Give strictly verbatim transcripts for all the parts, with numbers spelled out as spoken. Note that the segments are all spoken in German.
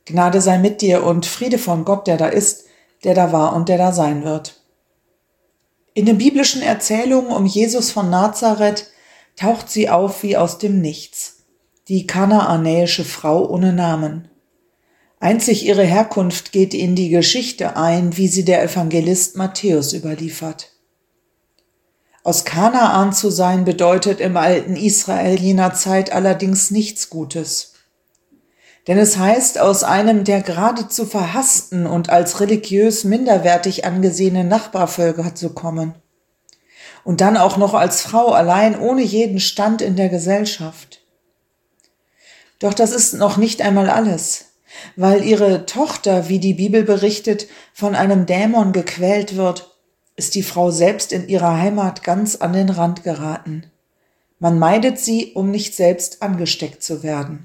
Gnade sei mit dir und Friede von Gott, der da ist, der da war und der da sein wird. In den biblischen Erzählungen um Jesus von Nazareth taucht sie auf wie aus dem Nichts, die kanaanäische Frau ohne Namen. Einzig ihre Herkunft geht in die Geschichte ein, wie sie der Evangelist Matthäus überliefert. Aus Kanaan zu sein bedeutet im alten Israel jener Zeit allerdings nichts Gutes. Denn es heißt, aus einem der geradezu verhassten und als religiös minderwertig angesehenen Nachbarvölker zu kommen. Und dann auch noch als Frau allein ohne jeden Stand in der Gesellschaft. Doch das ist noch nicht einmal alles, weil ihre Tochter, wie die Bibel berichtet, von einem Dämon gequält wird, ist die Frau selbst in ihrer Heimat ganz an den Rand geraten. Man meidet sie, um nicht selbst angesteckt zu werden.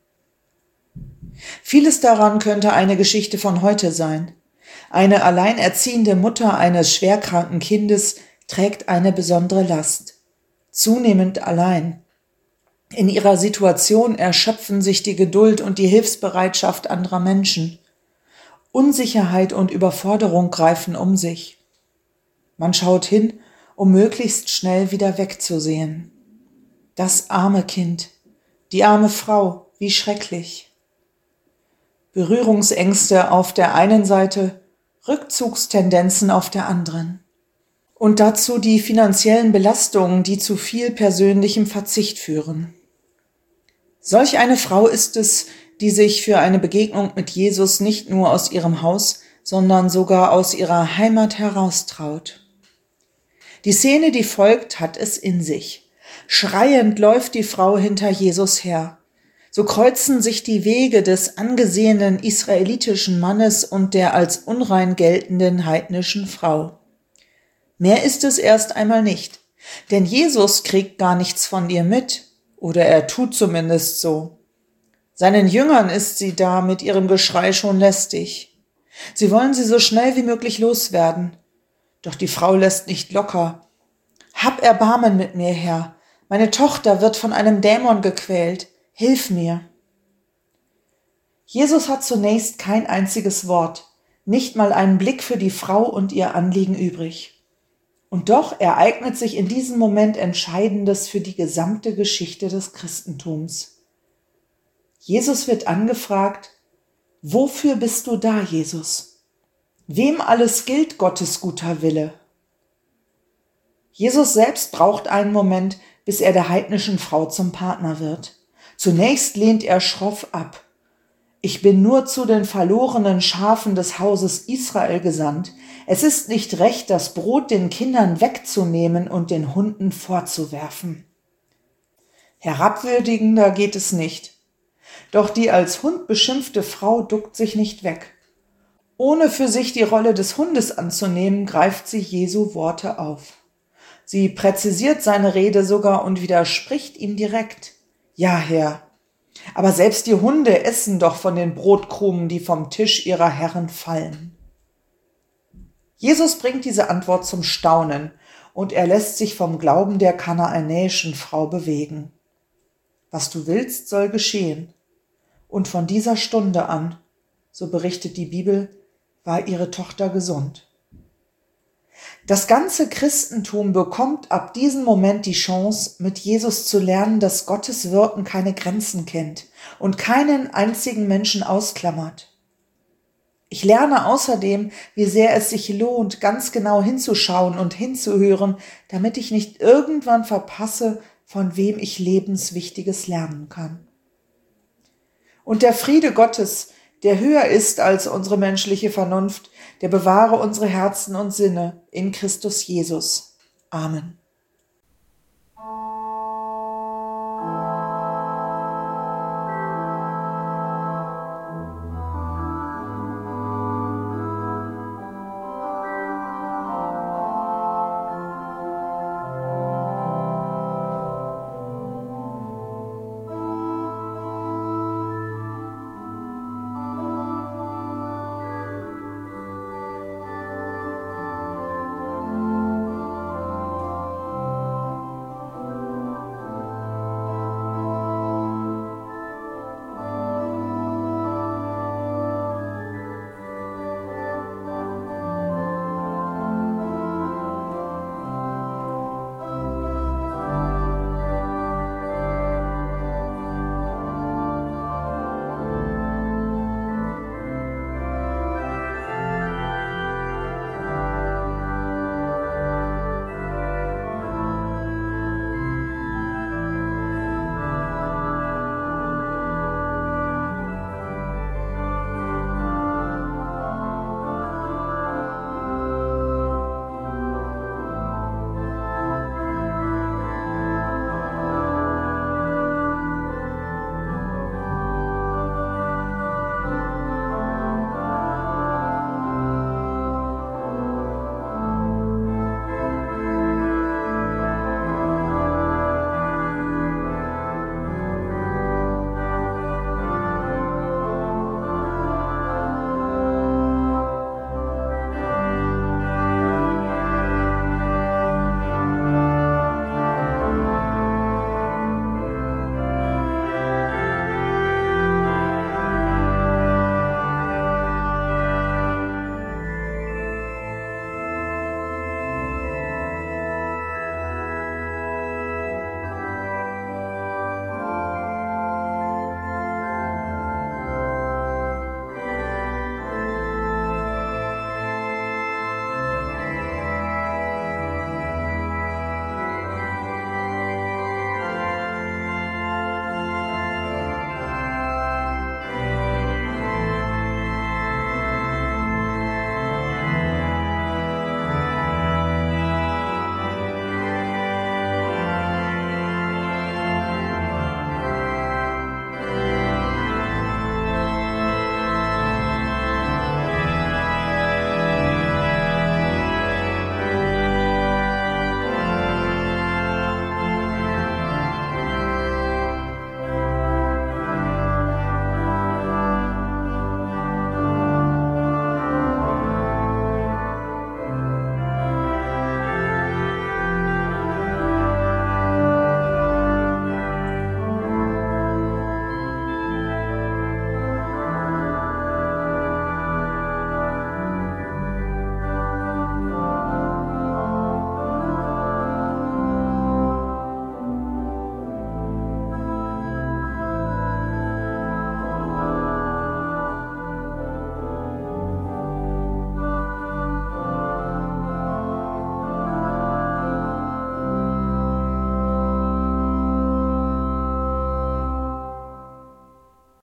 Vieles daran könnte eine Geschichte von heute sein. Eine alleinerziehende Mutter eines schwerkranken Kindes trägt eine besondere Last. Zunehmend allein. In ihrer Situation erschöpfen sich die Geduld und die Hilfsbereitschaft anderer Menschen. Unsicherheit und Überforderung greifen um sich. Man schaut hin, um möglichst schnell wieder wegzusehen. Das arme Kind, die arme Frau, wie schrecklich. Berührungsängste auf der einen Seite, Rückzugstendenzen auf der anderen. Und dazu die finanziellen Belastungen, die zu viel persönlichem Verzicht führen. Solch eine Frau ist es, die sich für eine Begegnung mit Jesus nicht nur aus ihrem Haus, sondern sogar aus ihrer Heimat heraustraut. Die Szene, die folgt, hat es in sich. Schreiend läuft die Frau hinter Jesus her. So kreuzen sich die Wege des angesehenen israelitischen Mannes und der als unrein geltenden heidnischen Frau. Mehr ist es erst einmal nicht, denn Jesus kriegt gar nichts von ihr mit, oder er tut zumindest so. Seinen Jüngern ist sie da mit ihrem Geschrei schon lästig. Sie wollen sie so schnell wie möglich loswerden. Doch die Frau lässt nicht locker. Hab Erbarmen mit mir, Herr. Meine Tochter wird von einem Dämon gequält. Hilf mir. Jesus hat zunächst kein einziges Wort, nicht mal einen Blick für die Frau und ihr Anliegen übrig. Und doch ereignet sich in diesem Moment Entscheidendes für die gesamte Geschichte des Christentums. Jesus wird angefragt: Wofür bist du da, Jesus? Wem alles gilt Gottes guter Wille? Jesus selbst braucht einen Moment, bis er der heidnischen Frau zum Partner wird. Zunächst lehnt er schroff ab. Ich bin nur zu den verlorenen Schafen des Hauses Israel gesandt. Es ist nicht recht, das Brot den Kindern wegzunehmen und den Hunden vorzuwerfen. Herabwürdigender geht es nicht. Doch die als Hund beschimpfte Frau duckt sich nicht weg. Ohne für sich die Rolle des Hundes anzunehmen, greift sie Jesu Worte auf. Sie präzisiert seine Rede sogar und widerspricht ihm direkt. Ja, Herr, aber selbst die Hunde essen doch von den Brotkrumen, die vom Tisch ihrer Herren fallen. Jesus bringt diese Antwort zum Staunen und er lässt sich vom Glauben der kanaanäischen Frau bewegen. Was du willst, soll geschehen. Und von dieser Stunde an, so berichtet die Bibel, war ihre Tochter gesund. Das ganze Christentum bekommt ab diesem Moment die Chance, mit Jesus zu lernen, dass Gottes Wirken keine Grenzen kennt und keinen einzigen Menschen ausklammert. Ich lerne außerdem, wie sehr es sich lohnt, ganz genau hinzuschauen und hinzuhören, damit ich nicht irgendwann verpasse, von wem ich Lebenswichtiges lernen kann. Und der Friede Gottes, der höher ist als unsere menschliche Vernunft, der bewahre unsere Herzen und Sinne in Christus Jesus. Amen.